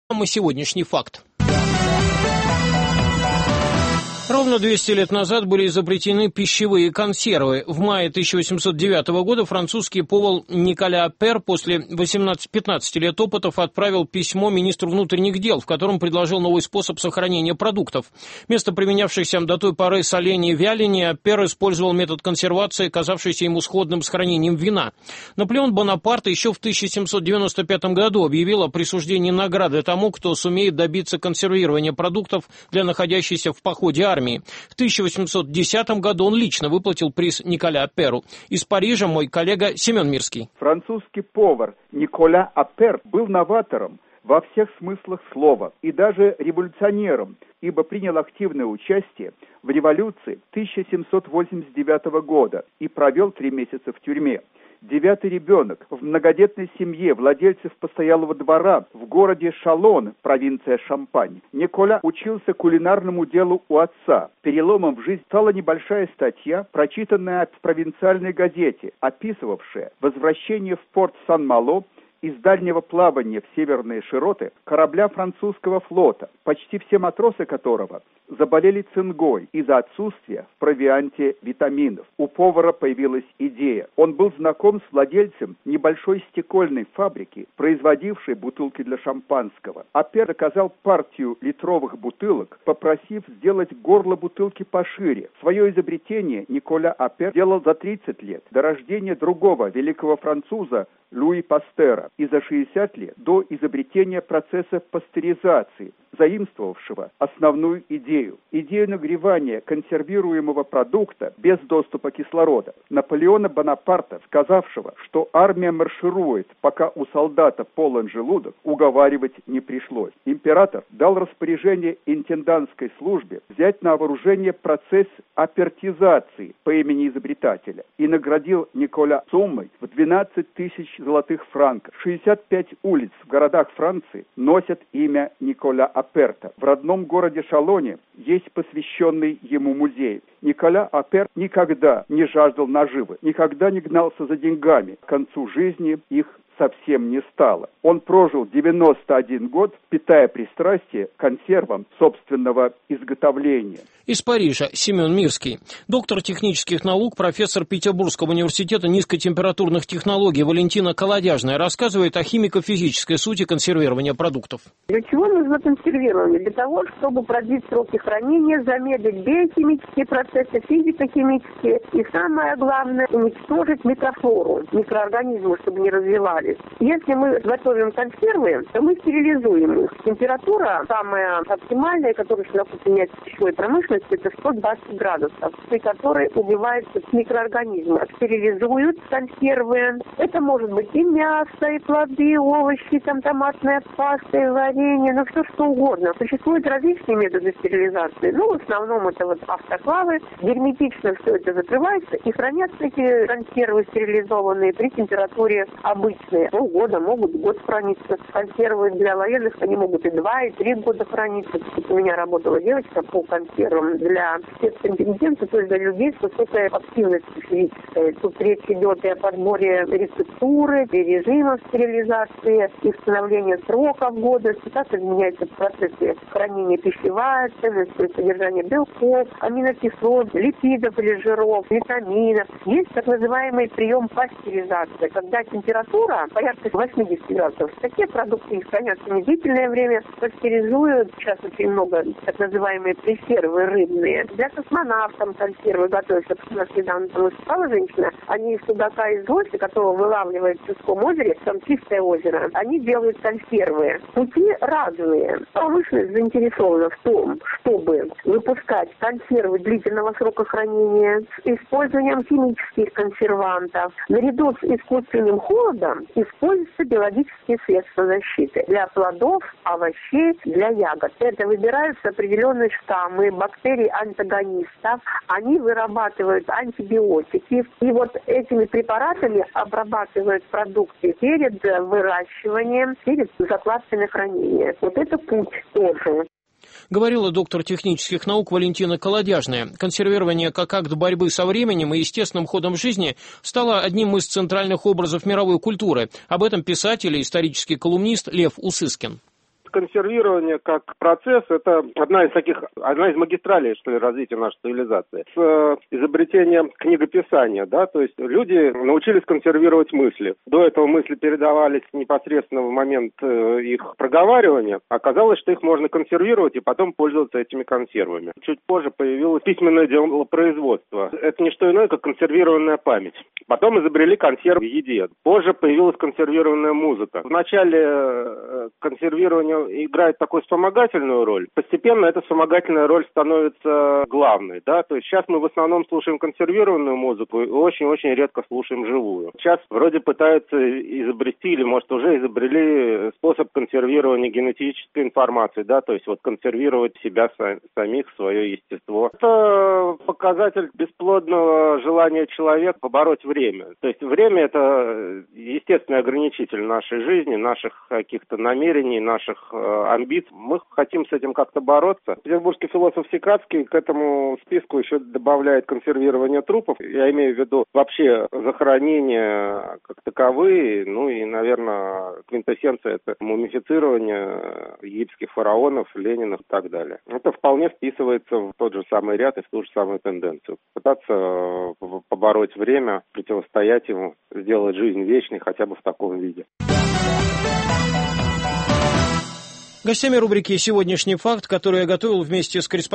Самый сегодняшний факт. Ровно 200 лет назад были изобретены пищевые консервы. В мае 1809 года французский повар Николя Аппер после 15 лет опытов отправил письмо министру внутренних дел, в котором предложил новый способ сохранения продуктов. Вместо применявшихся до той поры соления и вяления, Аппер использовал метод консервации, казавшийся ему сходным с хранением вина. Наполеон Бонапарт еще в 1795 году объявил о присуждении награды тому, кто сумеет добиться консервирования продуктов для находящейся в походе армии. В 1810 году он лично выплатил приз Николя Апперу. Из Парижа мой коллега Семен Мирский. Французский повар Николя Аппер был новатором во всех смыслах слова и даже революционером, ибо принял активное участие в революции 1789 года и провел 3 месяца в тюрьме. 9-й ребенок в многодетной семье владельцев постоялого двора в городе Шалон, провинция Шампань. Николя учился кулинарному делу у отца. Переломом в жизнь стала небольшая статья, прочитанная в провинциальной газете, описывавшая возвращение в порт Сан-Мало из дальнего плавания в северные широты корабля французского флота, почти все матросы которого заболели цингой из-за отсутствия в провианте витаминов. У повара появилась идея. Он был знаком с владельцем небольшой стекольной фабрики, производившей бутылки для шампанского. Аппер заказал партию литровых бутылок, попросив сделать горло бутылки пошире. Свое изобретение Николя Аппер делал за 30 лет, до рождения другого великого француза Луи Пастера, и за 60 лет до изобретения процесса пастеризации, заимствовавшего основную идею нагревания консервируемого продукта без доступа кислорода. Наполеона Бонапарта, сказавшего, что армия марширует, пока у солдата полон желудок, уговаривать не пришлось. Император дал распоряжение интендантской службе взять на вооружение процесс апертизации по имени изобретателя и наградил Николя суммой в 12 тысяч золотых франков. 65 улиц в городах Франции носят имя Николя Апперта. В родном городе Шалоне есть посвященный ему музей. Николя Аппер никогда не жаждал наживы, никогда не гнался за деньгами. К концу жизни их совсем не стало. Он прожил 91 год, питая пристрастие к консервам собственного изготовления. Из Парижа Семен Мирский. Доктор технических наук, профессор Петербургского университета низкотемпературных технологий Валентина Колодяжная рассказывает о химико-физической сути консервирования продуктов. Для чего нужно консервирование? Для того, чтобы продлить сроки хранения, замедлить биохимические процессы, физико-химические и, самое главное, уничтожить микрофлору, микроорганизмы, чтобы не развивались. Если мы готовим консервы, то мы стерилизуем их. Температура самая оптимальная, которую сюда применяется в пищевой промышленности, это 120 градусов, при которой убиваются микроорганизмы. Стерилизуют консервы. Это может быть и мясо, и плоды, и овощи, там томатная паста, и варенье, ну все что угодно. Существуют различные методы стерилизации. Ну, в основном это вот автоклавы. Герметично все это закрывается и хранятся эти консервы стерилизованные при температуре обычной. Полгода, могут год храниться. Консервы для военных, они могут и 2, и 3 года храниться. У меня работала девочка по консервам для спецконтингента, то есть для людей с высокой активностью физической. Тут речь идет и о подборе рецептуры, и режимов стерилизации, и установления сроков годности, как изменяются процессы хранения пищевая ценность, содержание белков, аминокислот, липидов или жиров, витаминов. Есть так называемый прием пастеризации, когда температура порядка 80 градусов. Такие продукты хранятся недлительное время, пастеризуют. Сейчас очень много так называемые пресервы рыбные. Для космонавтов консервы готовятся. У нас недавно там выступала женщина. Они из судака из лося, которого вылавливают в Чудском озере, там чистое озеро, они делают консервы. Пути разные. Промышленность заинтересована в том, чтобы выпускать консервы длительного срока хранения с использованием химических консервантов. Наряду с искусственным холодом используются биологические средства защиты для плодов, овощей, для ягод. Это выбираются определенные штаммы бактерий-антагонистов. Они вырабатывают антибиотики. И вот этими препаратами обрабатывают продукты перед выращиванием, перед закладкой на хранение. Вот это путь тоже. Говорила доктор технических наук Валентина Колодяжная. Консервирование как акт борьбы со временем и естественным ходом жизни стало одним из центральных образов мировой культуры. Об этом писатель и исторический колумнист Лев Усыскин. Консервирование как процесс – это одна из магистралей, что ли, развития нашей цивилизации. С изобретением книгописания, да, то есть люди научились консервировать мысли. До этого мысли передавались непосредственно в момент их проговаривания. Оказалось, что их можно консервировать и потом пользоваться этими консервами. Чуть позже появилось письменное делопроизводство. Это не что иное, как консервированная память. Потом изобрели консерв в еде. Позже появилась консервированная музыка. Вначале консервирование играет такую вспомогательную роль. Постепенно эта вспомогательная роль становится главной, да. То есть сейчас мы в основном слушаем консервированную музыку и очень-очень редко слушаем живую. Сейчас вроде пытаются изобрести или, может, уже изобрели способ консервирования генетической информации, да, то есть вот консервировать себя самих, свое естество. Это показатель бесплодного желания человека побороть время. То есть время – это естественный ограничитель нашей жизни, наших каких-то намерений, наших амбиций. Мы хотим с этим как-то бороться. Петербургский философ Сикацкий к этому списку еще добавляет консервирование трупов. Я имею в виду вообще захоронения как таковые, ну и, наверное, квинтэссенция – это мумифицирование египетских фараонов, Ленинов и так далее. Это вполне вписывается в тот же самый ряд и в ту же самую тенденцию. Пытаться побороть время, противостоять ему, сделать жизнь вечной хотя бы в таком виде. Гостями рубрики «Сегодняшний факт», который я готовил вместе с корреспондентом